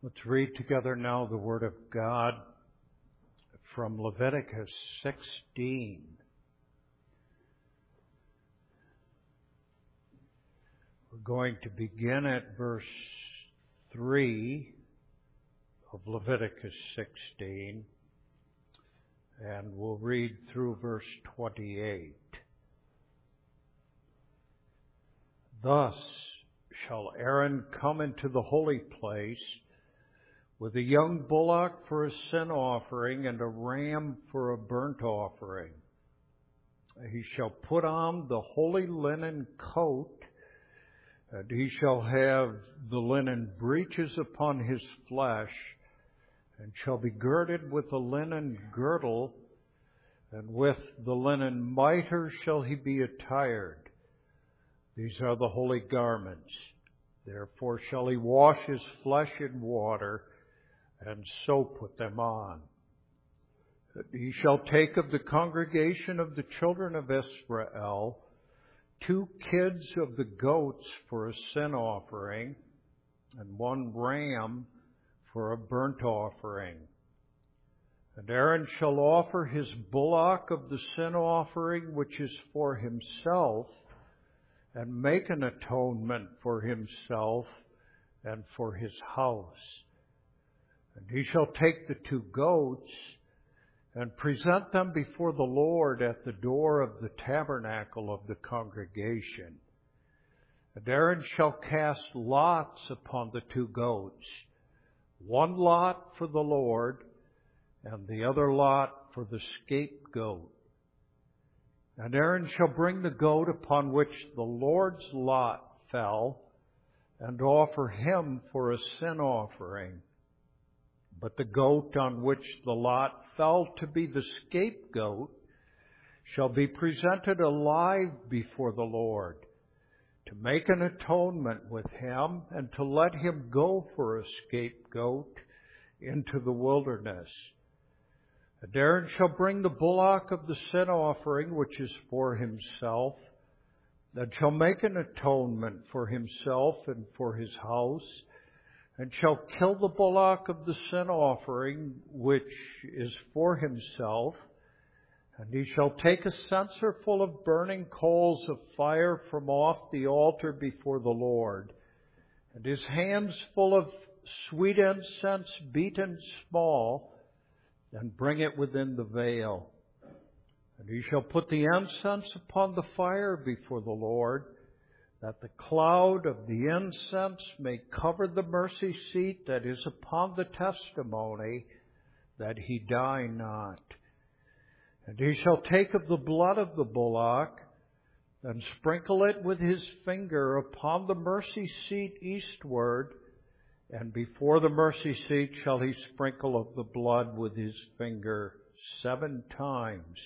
Let's read together now the Word of God from Leviticus 16. We're going to begin at verse 3 of Leviticus 16, and we'll read through verse 28. Thus shall Aaron come into the holy place with a young bullock for a sin offering and a ram for a burnt offering. He shall put on the holy linen coat, and he shall have the linen breeches upon his flesh, and shall be girded with a linen girdle, and with the linen mitre shall he be attired. These are the holy garments. Therefore shall he wash his flesh in water, and so put them on. He shall take of the congregation of the children of Israel 2 kids of the goats for a sin offering, and 1 ram for a burnt offering. And Aaron shall offer his bullock of the sin offering, which is for himself, and make an atonement for himself and for his house. And he shall take the 2 goats and present them before the Lord at the door of the tabernacle of the congregation. And Aaron shall cast lots upon the 2 goats, 1 lot for the Lord, and the other lot for the scapegoat. And Aaron shall bring the goat upon which the Lord's lot fell, and offer him for a sin offering. But the goat on which the lot fell to be the scapegoat shall be presented alive before the Lord, to make an atonement with him, and to let him go for a scapegoat into the wilderness. And Aaron shall bring the bullock of the sin offering, which is for himself, and shall make an atonement for himself and for his house, and shall kill the bullock of the sin offering, which is for himself. And he shall take a censer full of burning coals of fire from off the altar before the Lord, and his hands full of sweet incense beaten small, and bring it within the veil. And he shall put the incense upon the fire before the Lord, that the cloud of the incense may cover the mercy seat that is upon the testimony, that he die not. And he shall take of the blood of the bullock, and sprinkle it with his finger upon the mercy seat eastward, and before the mercy seat shall he sprinkle of the blood with his finger 7 times.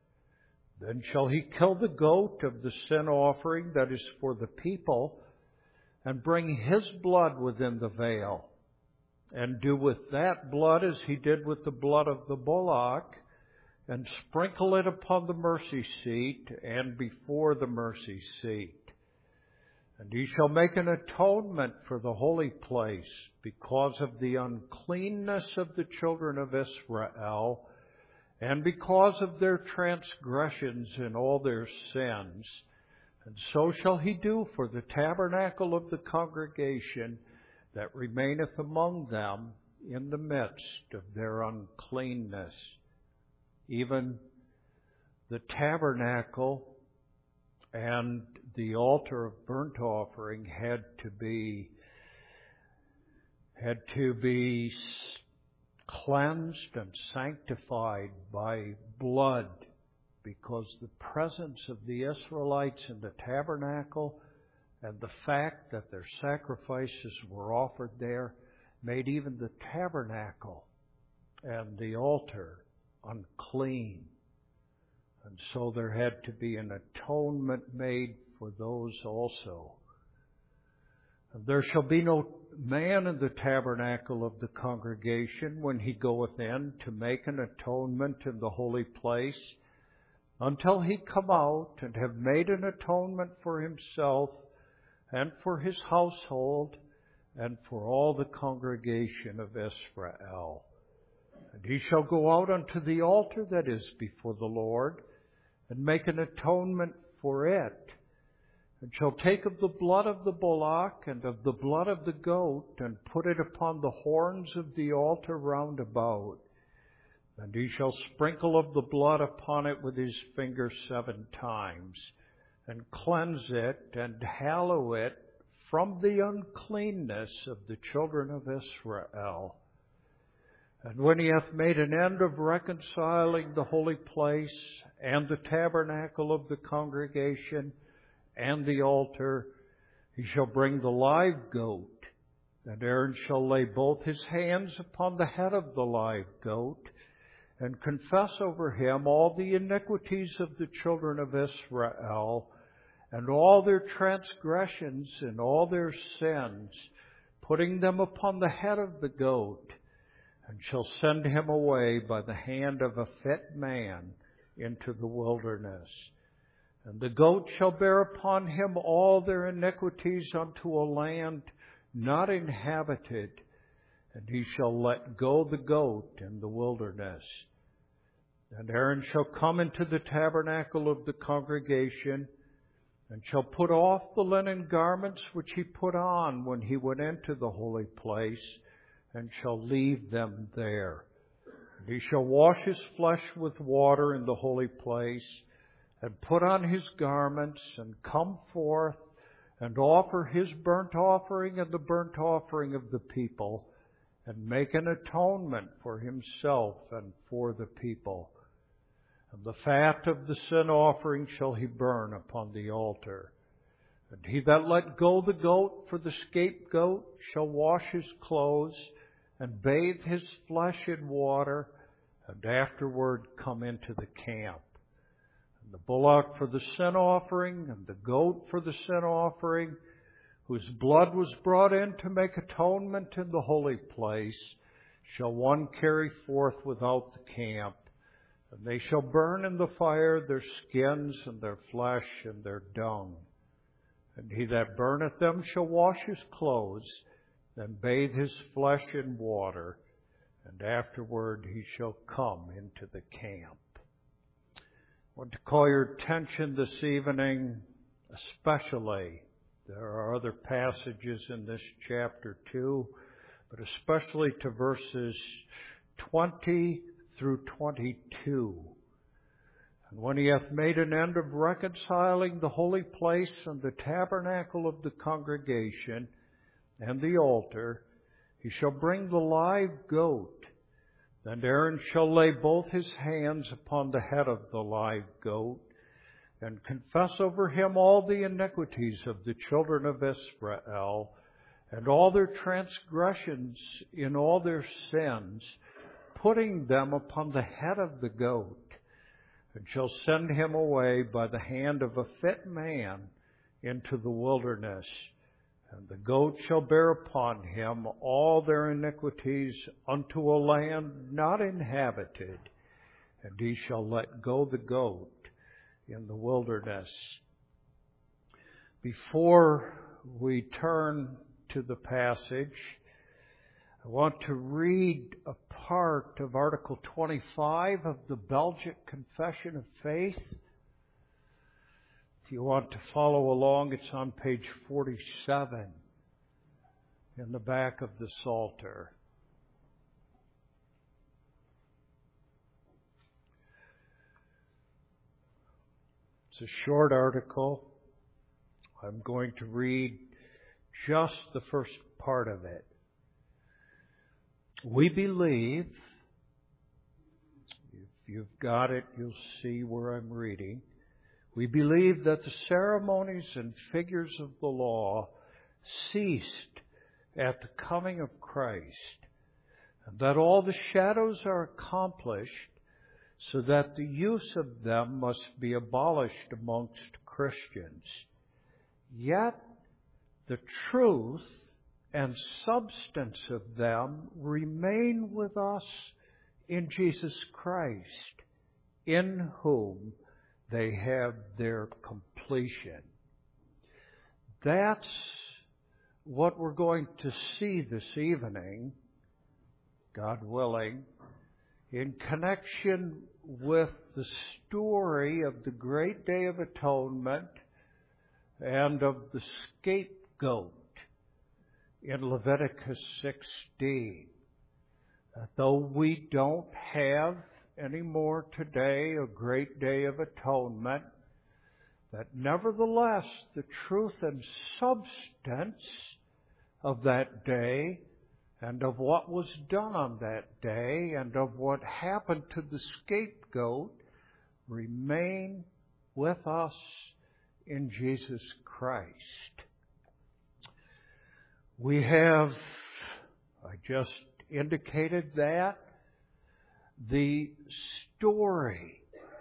Then shall he kill the goat of the sin offering that is for the people, and bring his blood within the veil, and do with that blood as he did with the blood of the bullock, and sprinkle it upon the mercy seat and before the mercy seat. And he shall make an atonement for the holy place because of the uncleanness of the children of Israel, and because of their transgressions and all their sins. And so shall he do for the tabernacle of the congregation that remaineth among them in the midst of their uncleanness. Even the tabernacle and the altar of burnt offering had to be cleansed and sanctified by blood, because the presence of the Israelites in the tabernacle and the fact that their sacrifices were offered there made even the tabernacle and the altar unclean. And so there had to be an atonement made for those also. And there shall be no man in the tabernacle of the congregation when he goeth in to make an atonement in the holy place, until he come out and have made an atonement for himself and for his household and for all the congregation of Israel. And he shall go out unto the altar that is before the Lord, and make an atonement for it, and shall take of the blood of the bullock and of the blood of the goat, and put it upon the horns of the altar round about. And he shall sprinkle of the blood upon it with his finger 7 times, and cleanse it, and hallow it from the uncleanness of the children of Israel. And when he hath made an end of reconciling the holy place, and the tabernacle of the congregation, and the altar, he shall bring the live goat, and Aaron shall lay both his hands upon the head of the live goat, and confess over him all the iniquities of the children of Israel, and all their transgressions and all their sins, putting them upon the head of the goat, and shall send him away by the hand of a fit man into the wilderness. And the goat shall bear upon him all their iniquities unto a land not inhabited, and he shall let go the goat in the wilderness. And Aaron shall come into the tabernacle of the congregation, and shall put off the linen garments which he put on when he went into the holy place, and shall leave them there. And he shall wash his flesh with water in the holy place, and put on his garments, and come forth, and offer his burnt offering and the burnt offering of the people, and make an atonement for himself and for the people. And the fat of the sin offering shall he burn upon the altar. And he that let go the goat for the scapegoat shall wash his clothes, and bathe his flesh in water, and afterward come into the camp. And the bullock for the sin offering, and the goat for the sin offering, whose blood was brought in to make atonement in the holy place, shall one carry forth without the camp. And they shall burn in the fire their skins and their flesh and their dung. And he that burneth them shall wash his clothes, and bathe his flesh in water, and afterward he shall come into the camp. I want to call your attention this evening, especially, there are other passages in this chapter too, but especially to verses 20 through 22. And when he hath made an end of reconciling the holy place and the tabernacle of the congregation and the altar, he shall bring the live goat. And Aaron shall lay both his hands upon the head of the live goat, and confess over him all the iniquities of the children of Israel, and all their transgressions in all their sins, putting them upon the head of the goat, and shall send him away by the hand of a fit man into the wilderness. And the goat shall bear upon him all their iniquities unto a land not inhabited, and he shall let go the goat in the wilderness. Before we turn to the passage, I want to read a part of Article 25 of the Belgic Confession of Faith. If you want to follow along, it's on page 47 in the back of the Psalter. It's a short article. I'm going to read just the first part of it. We believe, if you've got it, you'll see where I'm reading. We believe that the ceremonies and figures of the law ceased at the coming of Christ, and that all the shadows are accomplished, so that the use of them must be abolished amongst Christians. Yet the truth and substance of them remain with us in Jesus Christ, in whom they have their completion. That's what we're going to see this evening, God willing, in connection with the story of the great Day of Atonement and of the scapegoat in Leviticus 16. Though we don't have anymore today a great Day of Atonement, that nevertheless the truth and substance of that day and of what was done on that day and of what happened to the scapegoat remain with us in Jesus Christ. We have, I just indicated that, the story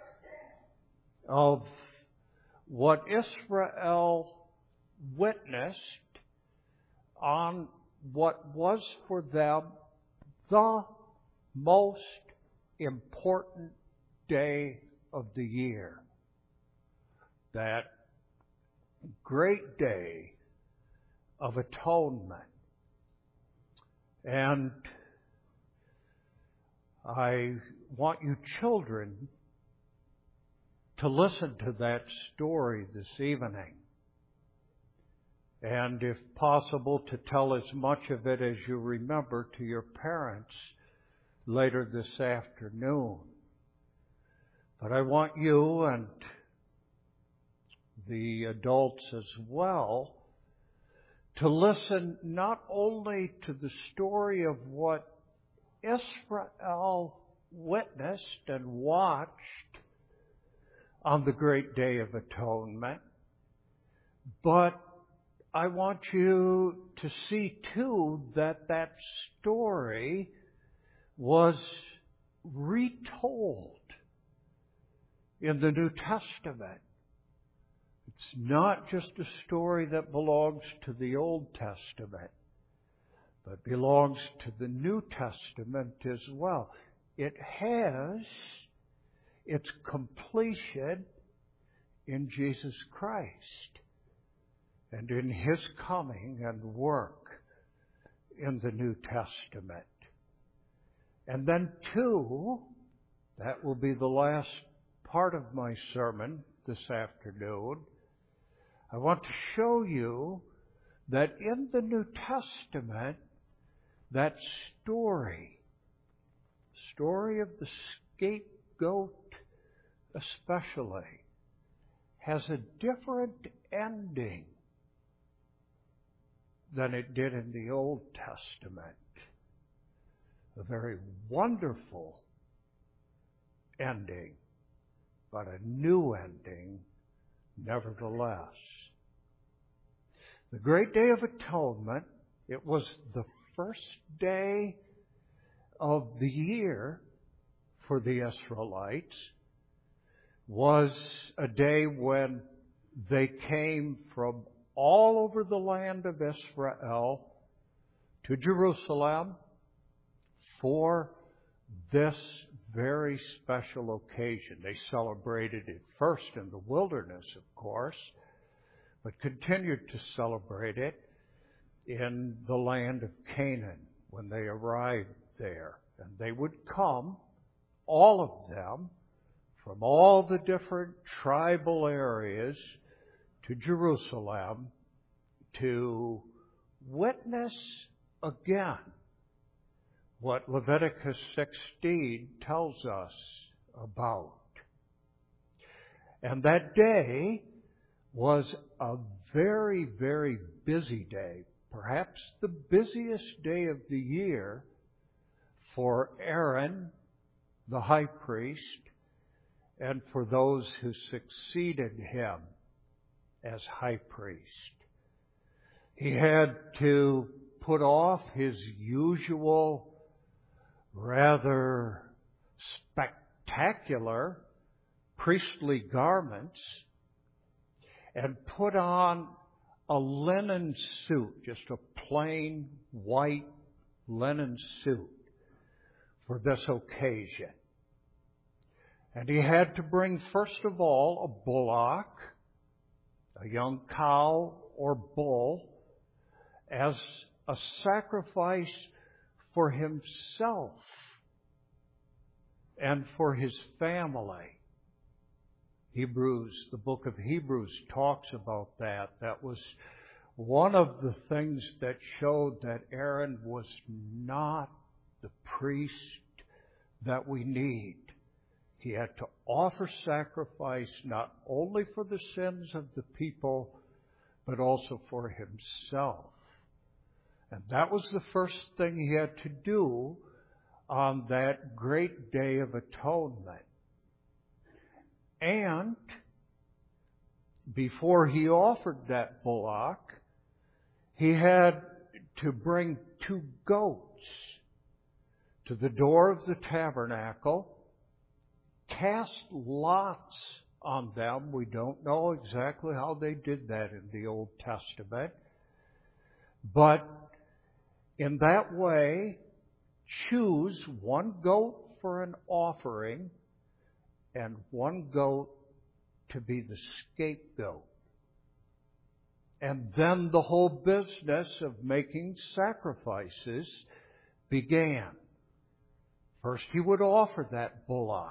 of what Israel witnessed on what was for them the most important day of the year. That great day of atonement. And I want you children to listen to that story this evening. And if possible, to tell as much of it as you remember to your parents later this afternoon. But I want you and the adults as well to listen not only to the story of what Israel witnessed and watched on the great Day of Atonement, but I want you to see too that that story was retold in the New Testament. It's not just a story that belongs to the Old Testament, but belongs to the New Testament as well. It has its completion in Jesus Christ and in His coming and work in the New Testament. And then too, that will be the last part of my sermon this afternoon, I want to show you that in the New Testament, that story of the scapegoat especially, has a different ending than it did in the Old Testament. A very wonderful ending, but a new ending nevertheless. The great Day of Atonement, it was the first day of the year for the Israelites, was a day when they came from all over the land of Israel to Jerusalem for this very special occasion. They celebrated it first in the wilderness, of course, but continued to celebrate it in the land of Canaan when they arrived there. And they would come, all of them, from all the different tribal areas to Jerusalem to witness again what Leviticus 16 tells us about. And that day was a very, very busy day, perhaps the busiest day of the year for Aaron, the high priest, and for those who succeeded him as high priest. He had to put off his usual, rather spectacular priestly garments and put on a linen suit, just a plain white linen suit for this occasion. And he had to bring, first of all, a bullock, a young cow or bull, as a sacrifice for himself and for his family. The book of Hebrews talks about that. That was one of the things that showed that Aaron was not the priest that we need. He had to offer sacrifice not only for the sins of the people, but also for himself. And that was the first thing he had to do on that great day of atonement. And before he offered that bullock, he had to bring 2 goats to the door of the tabernacle, cast lots on them. We don't know exactly how they did that in the Old Testament. But in that way, choose 1 goat for an offering and 1 goat to be the scapegoat. And then the whole business of making sacrifices began. First, he would offer that bullock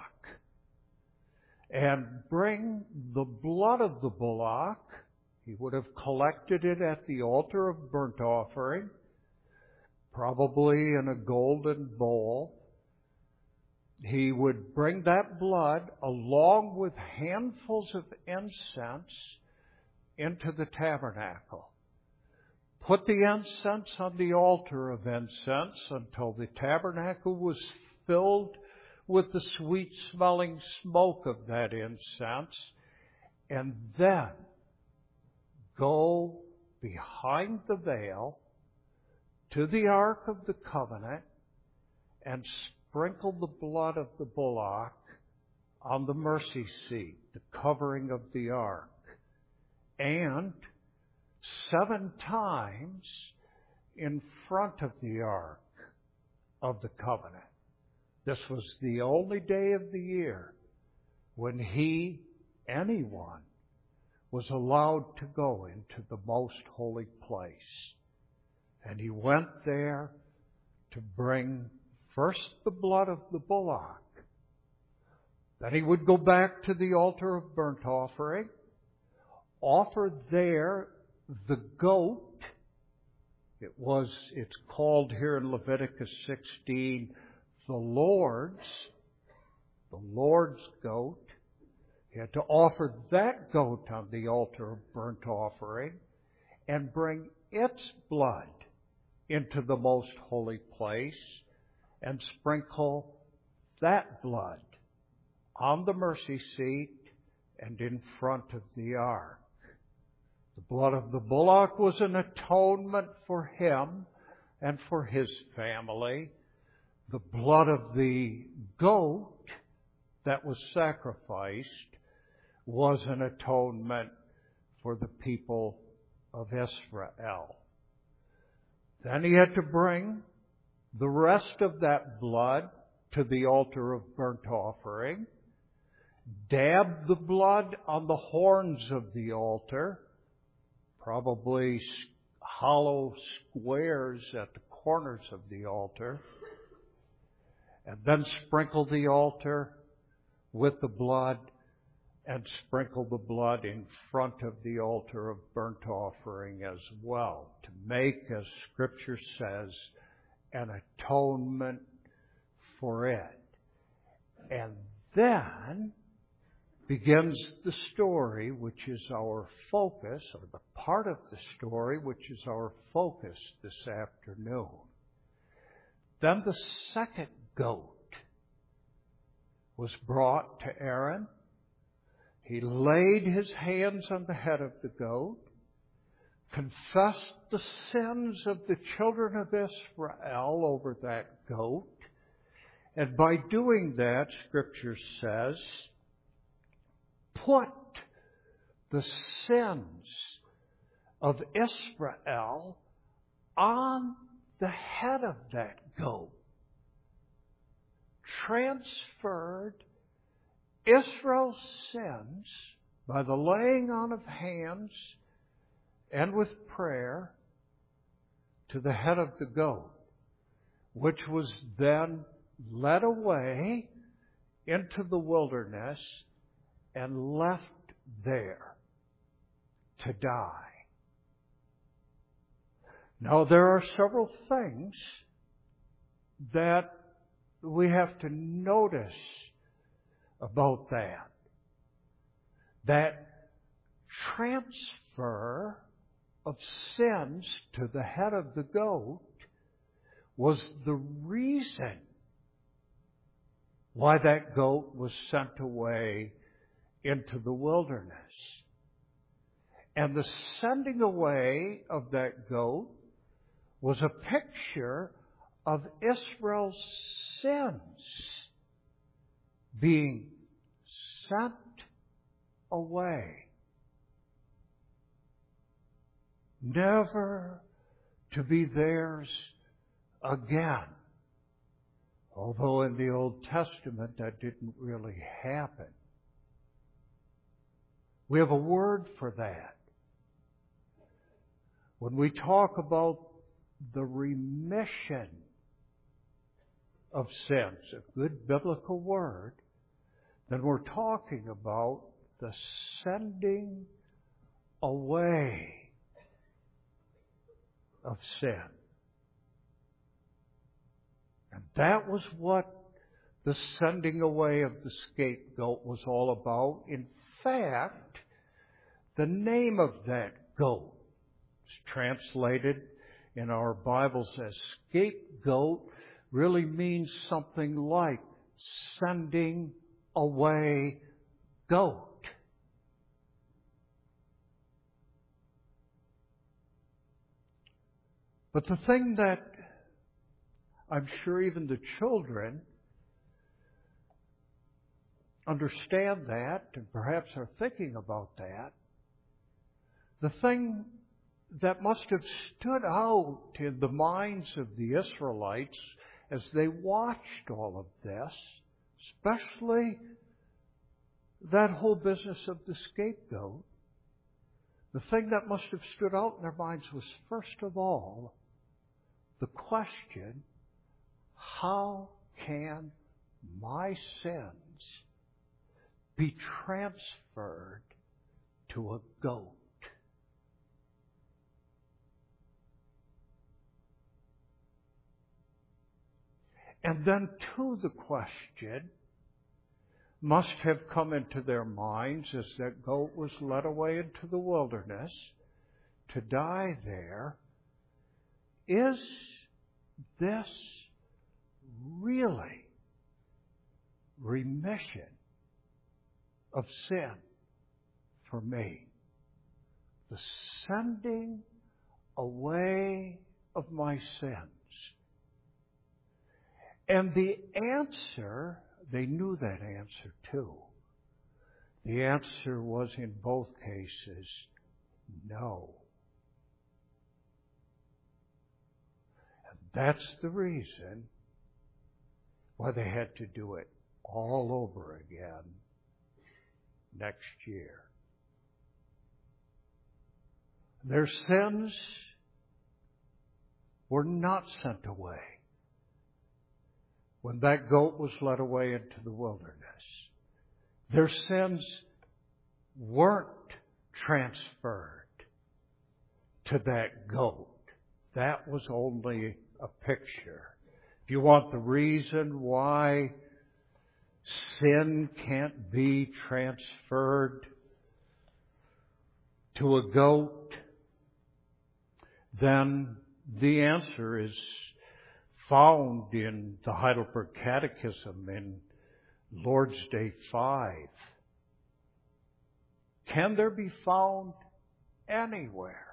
and bring the blood of the bullock. He would have collected it at the altar of burnt offering, probably in a golden bowl. He would bring that blood along with handfuls of incense into the tabernacle. Put the incense on the altar of incense until the tabernacle was filled with the sweet-smelling smoke of that incense, and then go behind the veil to the Ark of the Covenant and sprinkle the blood of the bullock on the mercy seat, the covering of the Ark, and 7 times in front of the Ark of the Covenant. This was the only day of the year when anyone, was allowed to go into the most holy place. And he went there to bring first the blood of the bullock. Then he would go back to the altar of burnt offering, offer there the goat. It's called here in Leviticus 16, the Lord's goat. He had to offer that goat on the altar of burnt offering and bring its blood into the most holy place and sprinkle that blood on the mercy seat and in front of the ark. The blood of the bullock was an atonement for him and for his family. The blood of the goat that was sacrificed was an atonement for the people of Israel. Then he had to bring the rest of that blood to the altar of burnt offering, dab the blood on the horns of the altar, probably hollow squares at the corners of the altar, and then sprinkle the altar with the blood and sprinkle the blood in front of the altar of burnt offering as well, to make, as Scripture says, an atonement for it. And then begins the story, which is our focus, or the part of the story which is our focus this afternoon. Then the second goat was brought to Aaron. He laid his hands on the head of the goat, confessed the sins of the children of Israel over that goat, and by doing that, Scripture says, put the sins of Israel on the head of that goat. Transferred Israel's sins by the laying on of hands and with prayer to the head of the goat, which was then led away into the wilderness and left there to die. Now, there are several things that we have to notice about that. That transfer of sins to the head of the goat was the reason why that goat was sent away into the wilderness. And the sending away of that goat was a picture of Israel's sins being sent away, never to be theirs again. Although in the Old Testament that didn't really happen. We have a word for that. When we talk about the remission of sins, a good biblical word, then we're talking about the sending away of sin. And that was what the sending away of the scapegoat was all about. In fact, the name of that goat is translated in our Bibles as scapegoat, really means something like sending away goat. But the thing that I'm sure even the children understand that and perhaps are thinking about that, the thing that must have stood out in the minds of the Israelites as they watched all of this, especially that whole business of the scapegoat, the thing that must have stood out in their minds was, first of all, the question, how can my sins be transferred to a goat? And then to the question must have come into their minds as that goat was led away into the wilderness to die there, is this really remission of sin for me? The sending away of my sins. And the answer, they knew that answer too. The answer was in both cases, no. And that's the reason why they had to do it all over again next year. Their sins were not sent away when that goat was led away into the wilderness. Their sins weren't transferred to that goat. That was only a picture. If you want the reason why sin can't be transferred to a goat, then the answer is found in the Heidelberg Catechism in Lord's Day 5. Can there be found anywhere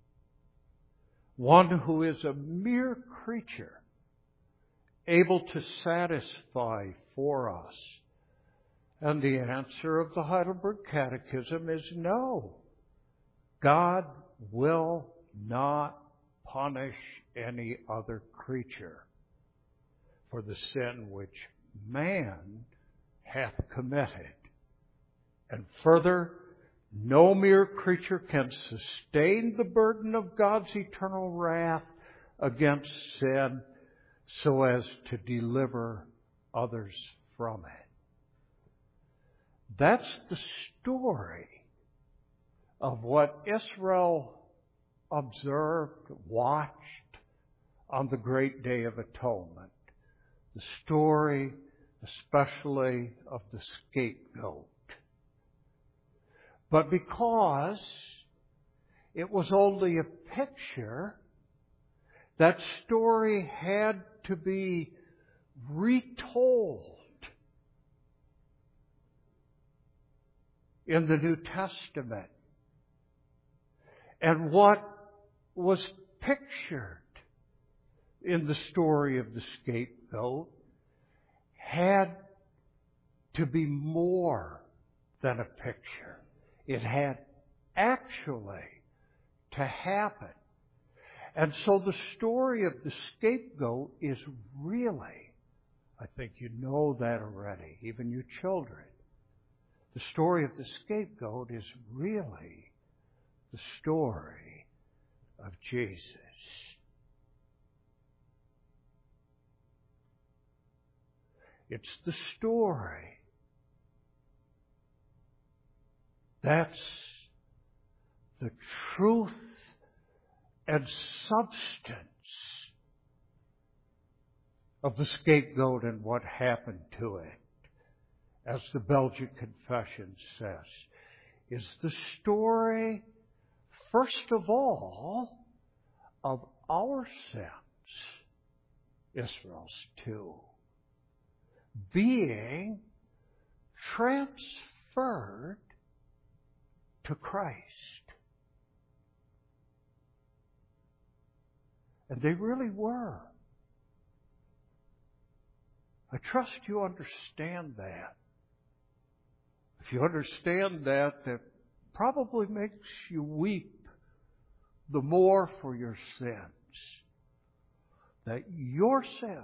one who is a mere creature able to satisfy for us? And the answer of the Heidelberg Catechism is no. God will not punish any other creature for the sin which man hath committed. And further, no mere creature can sustain the burden of God's eternal wrath against sin so as to deliver others from it. That's the story of what Israel observed, watched on the great Day of Atonement. The story especially of the scapegoat. But because it was only a picture, that story had to be retold in the New Testament. And what was pictured in the story of the scapegoat had to be more than a picture. It had actually to happen. And so the story of the scapegoat is really, I think you know that already, even you children. The story of the scapegoat is really the story of Jesus. It's the story that's the truth and substance of the scapegoat and what happened to it, as the Belgic Confession says, is the story, first of all, of our sins, Israel's too, being transferred to Christ. And they really were. I trust you understand that. If you understand that, that probably makes you weep the more for your sins. That your sins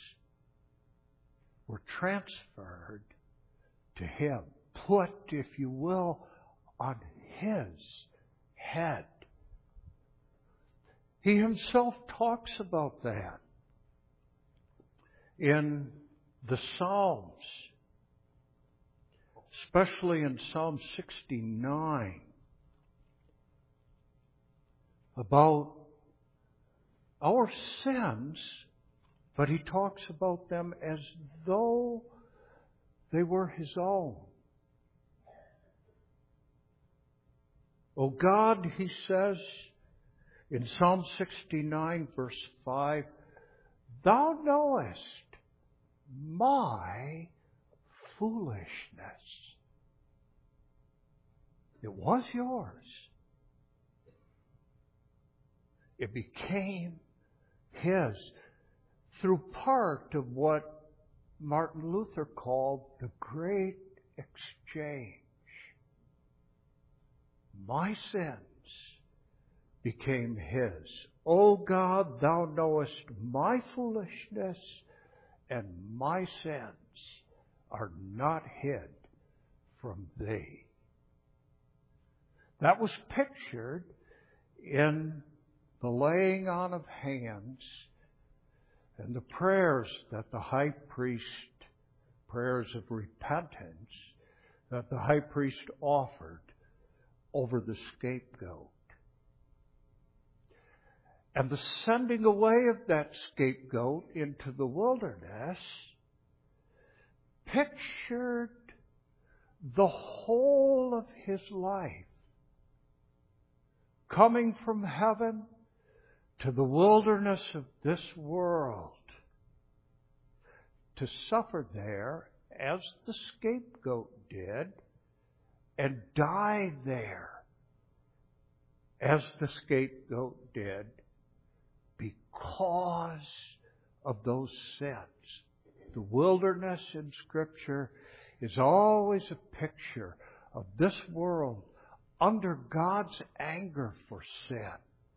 were transferred to Him. Put, if you will, on His head. He Himself talks about that in the Psalms, especially in Psalm 69, about our sins, but he talks about them as though they were His own. O God, he says in Psalm 69, verse 5, Thou knowest my foolishness. It was yours. It became His through part of what Martin Luther called the great exchange. My sins became His. O God, Thou knowest my foolishness, and my sins are not hid from Thee. That was pictured in the laying on of hands and the prayers that the high priest, prayers of repentance, that the high priest offered over the scapegoat. And the sending away of that scapegoat into the wilderness pictured the whole of His life, coming from heaven to the wilderness of this world, to suffer there as the scapegoat did, and die there as the scapegoat did, because of those sins. The wilderness in Scripture is always a picture of this world under God's anger for sin.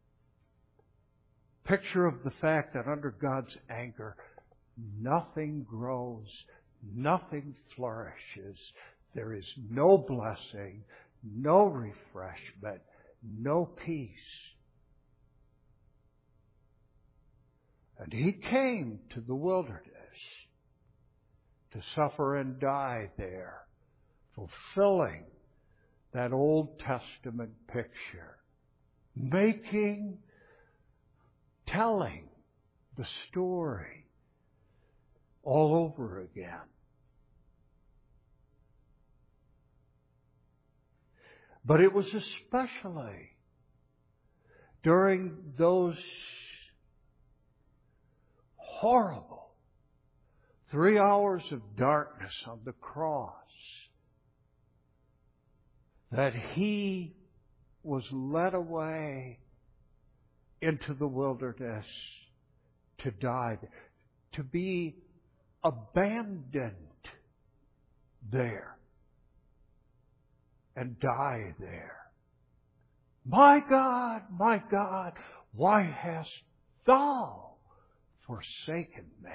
Picture of the fact that under God's anger, nothing grows, nothing flourishes. There is no blessing, no refreshment, no peace. And He came to the wilderness to suffer and die there, fulfilling that Old Testament picture, telling the story all over again. But it was especially during those horrible 3 hours of darkness on the cross that He was led away into the wilderness to die, to be abandoned there and die there. My God, why hast thou forsaken me?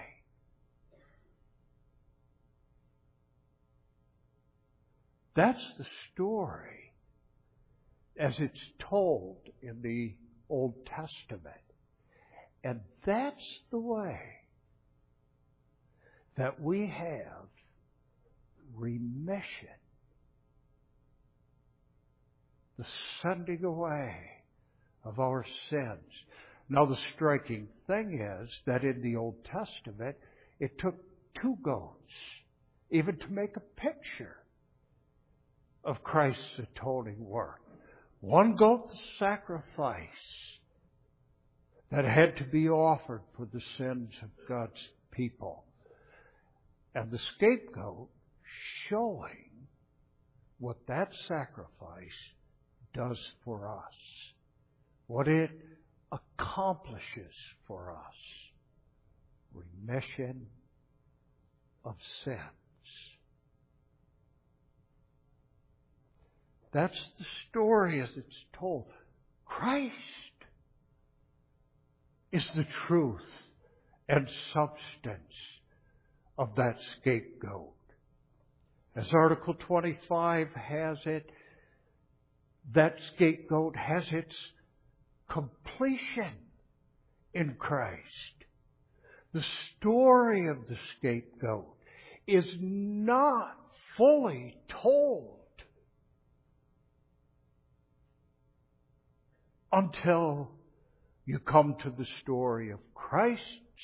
That's the story as it's told in the Old Testament. And that's the way that we have remission, the sending away of our sins. Now, the striking thing is that in the Old Testament, it took 2 goats even to make a picture of Christ's atoning work. 1 goat, the sacrifice that had to be offered for the sins of God's people. And the scapegoat showing what that sacrifice does for us, what it accomplishes for us. Remission of sins. That's the story as it's told. Christ is the truth and substance of that scapegoat. As Article 25 has it, that scapegoat has its completion in Christ. The story of the scapegoat is not fully told until you come to the story of Christ's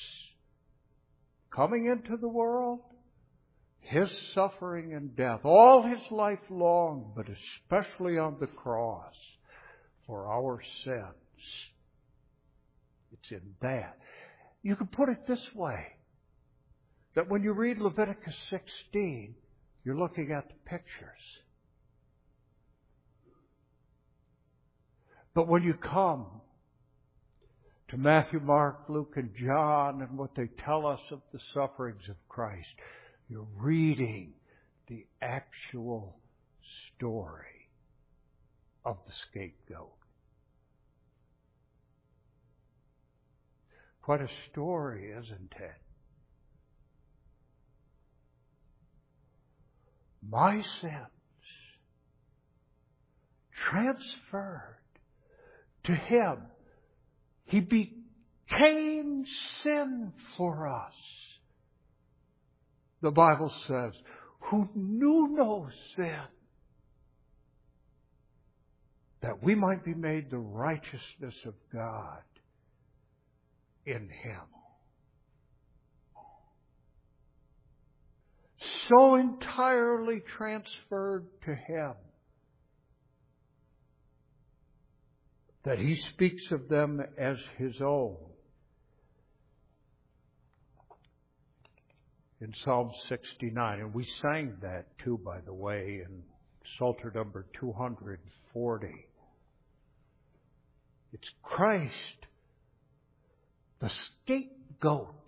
coming into the world, His suffering and death, all His life long, but especially on the cross for our sins. It's in that. You can put it this way, that when you read Leviticus 16, you're looking at the pictures. But when you come to Matthew, Mark, Luke, and John and what they tell us of the sufferings of Christ, you're reading the actual story of the scapegoat. Quite a story, isn't it? My sins transferred to Him. He became sin for us. The Bible says, who knew no sin, that we might be made the righteousness of God in Him. So entirely transferred to Him that He speaks of them as His own. In Psalm 69, and we sang that too, by the way, in Psalter number 240. It's Christ, the scapegoat,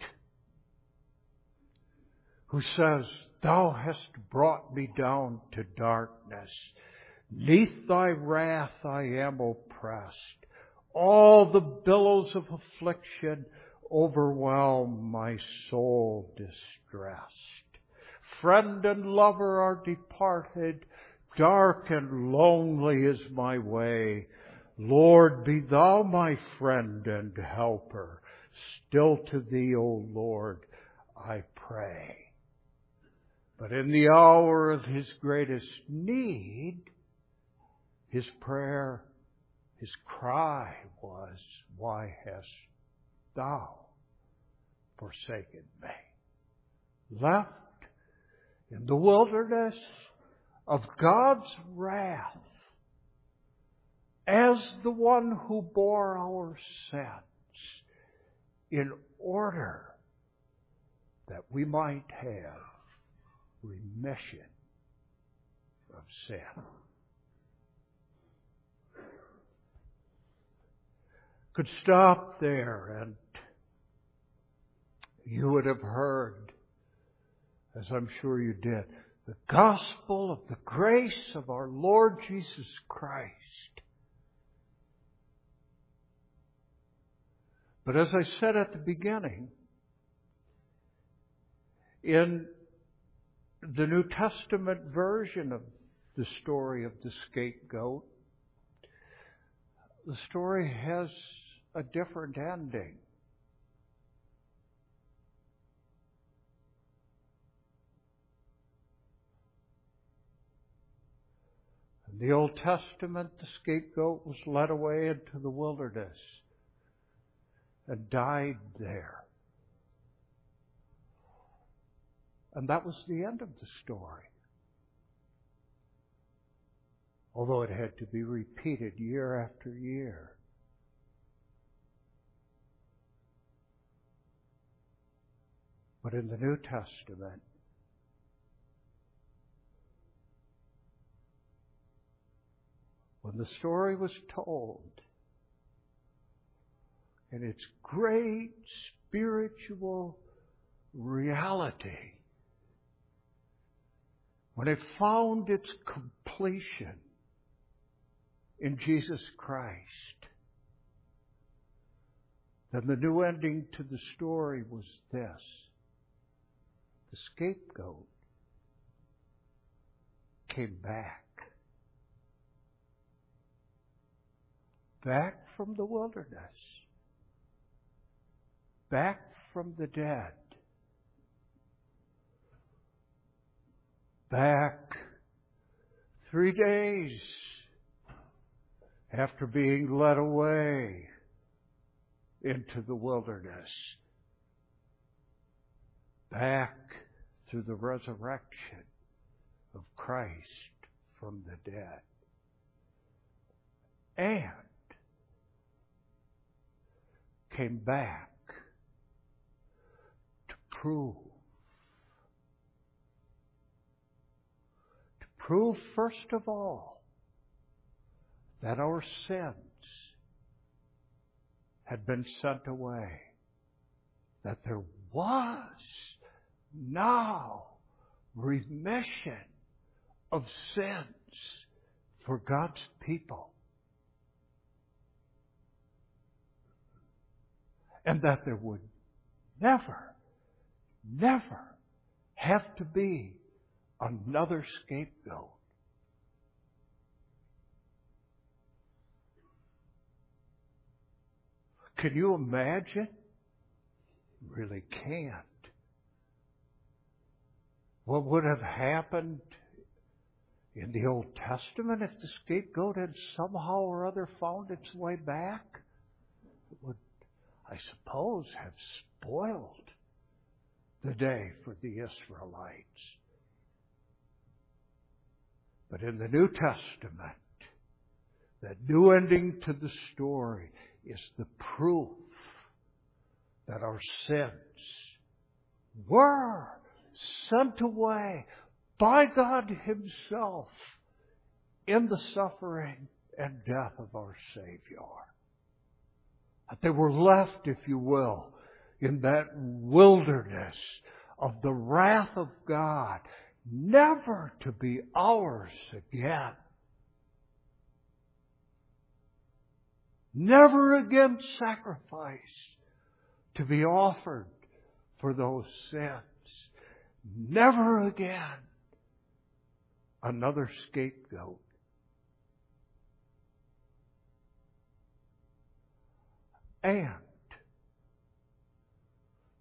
who says, Thou hast brought me down to darkness. 'Neath Thy wrath I am oppressed. All the billows of affliction overwhelm my soul distressed. Friend and lover are departed. Dark and lonely is my way. Lord, be Thou my friend and helper. Still to Thee, O Lord, I pray. But in the hour of his greatest need, his prayer, his cry was, why hast Thou forsaken me? Left in the wilderness of God's wrath, as the one who bore our sins, in order that we might have remission of sin. Could stop there, and you would have heard, as I'm sure you did, the gospel of the grace of our Lord Jesus Christ. But as I said at the beginning, in the New Testament version of the story of the scapegoat, the story has a different ending. In the Old Testament, the scapegoat was led away into the wilderness and died there. And that was the end of the story. Although it had to be repeated year after year. But in the New Testament, when the story was told, in its great spiritual reality, when it found its completion in Jesus Christ, then the new ending to the story was this. The scapegoat came back. Back from the wilderness. Back from the dead. Back 3 days after being led away into the wilderness. Back through the resurrection of Christ from the dead. And came back to prove first of all that our sins had been sent away, that there was now remission of sins for God's people. And that there would never have to be another scapegoat. Can you imagine? You really can't. What would have happened in the Old Testament if the scapegoat had somehow or other found its way back? It would, I suppose, have spoiled the day for the Israelites. But in the New Testament, that new ending to the story is the proof that our sins were sent away by God Himself in the suffering and death of our Savior. That they were left, if you will, in that wilderness of the wrath of God, never to be ours again. Never again sacrifice to be offered for those sins. Never again another scapegoat. And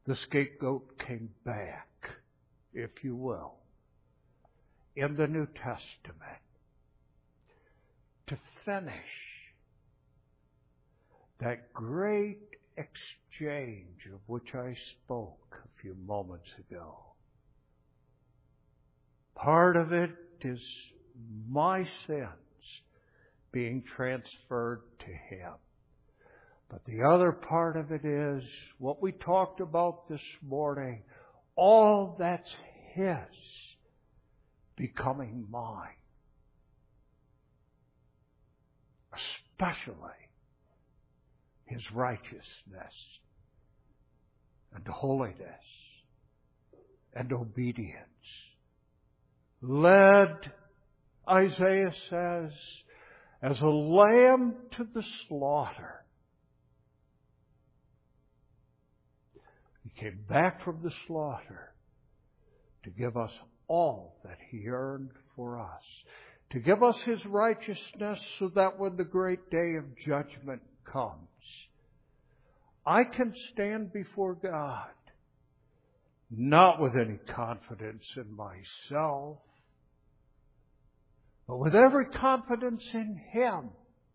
the scapegoat came back, if you will, in the New Testament to finish that great exchange of which I spoke a few moments ago. Part of it is my sins being transferred to Him. But the other part of it is what we talked about this morning. All that's His becoming mine. Especially His righteousness and holiness and obedience. Led, Isaiah says, as a lamb to the slaughter. He came back from the slaughter to give us all that He earned for us. To give us His righteousness so that when the great day of judgment comes, I can stand before God, not with any confidence in myself, but with every confidence in Him,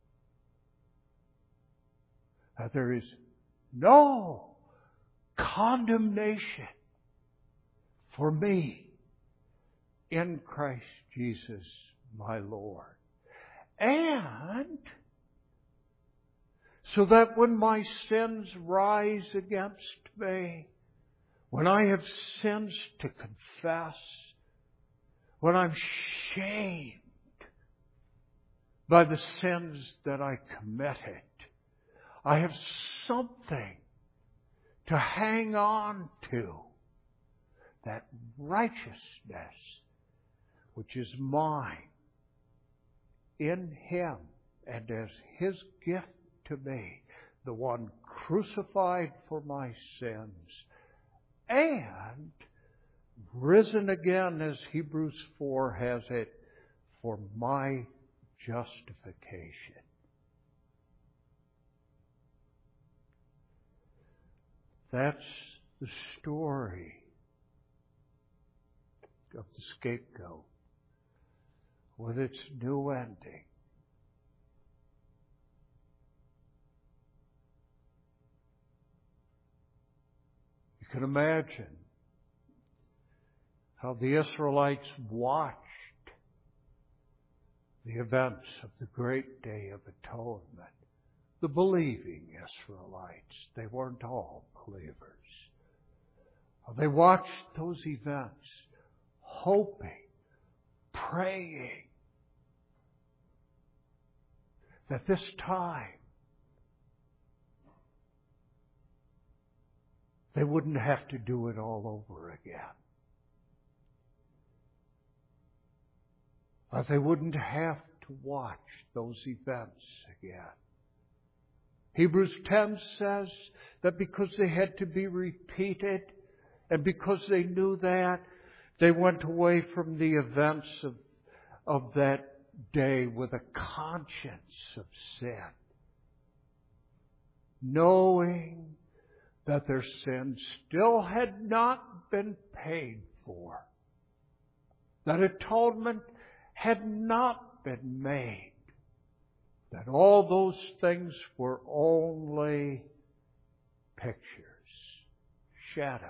that there is no condemnation for me in Christ Jesus my Lord. And so that when my sins rise against me, when I have sins to confess, when I'm shamed by the sins that I committed, I have something to hang on to, that righteousness which is mine in Him and as His gift to me, the one crucified for my sins and risen again, as Hebrews 4 has it, for my justification. That's the story of the scapegoat with its new ending. You can imagine how the Israelites watched the events of the great Day of Atonement. The believing Israelites, they weren't all believers. They watched those events, hoping, praying that this time they wouldn't have to do it all over again. That they wouldn't have to watch those events again. Hebrews 10 says that because they had to be repeated, and because they knew that, they went away from the events of that day with a conscience of sin, knowing that their sins still had not been paid for, that atonement had not been made, that all those things were only pictures, shadows.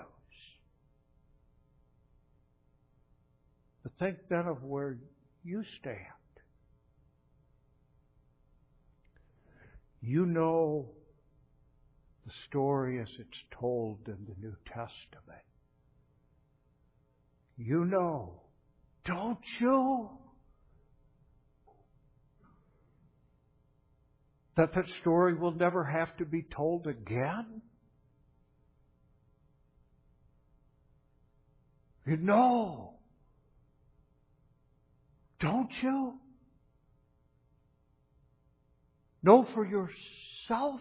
But think then of where you stand. You know the story as it's told in the New Testament. You know, don't you, that story will never have to be told again? You know, don't you? Know for yourself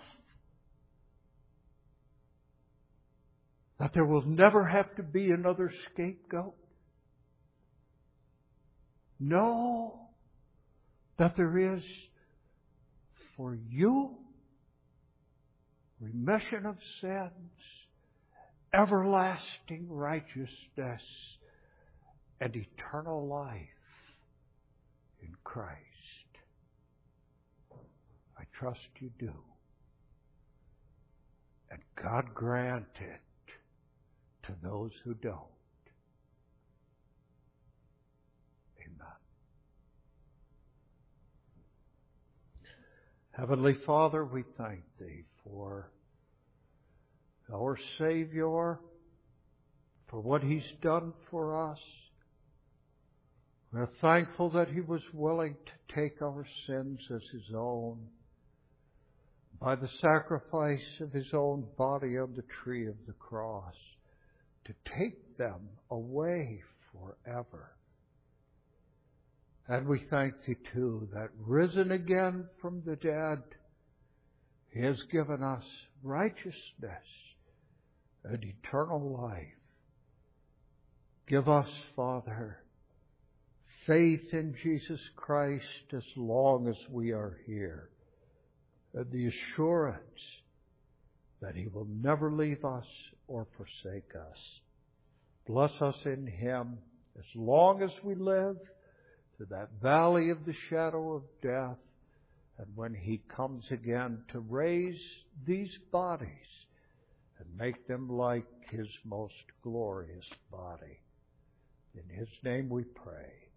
that there will never have to be another scapegoat. Know that there is for you remission of sins everlasting righteousness and eternal life in Christ. I trust you do. And God grant it to those who don't. Amen. Heavenly Father, we thank Thee for our Savior, for what He's done for us. We're thankful that He was willing to take our sins as His own by the sacrifice of His own body on the tree of the cross, to take them away forever. And we thank Thee, too, that risen again from the dead, He has given us righteousness and eternal life. Give us, Father, faith in Jesus Christ as long as we are here, and the assurance that He will never leave us or forsake us. Bless us in Him as long as we live through that valley of the shadow of death, and when He comes again to raise these bodies and make them like His most glorious body. In His name we pray.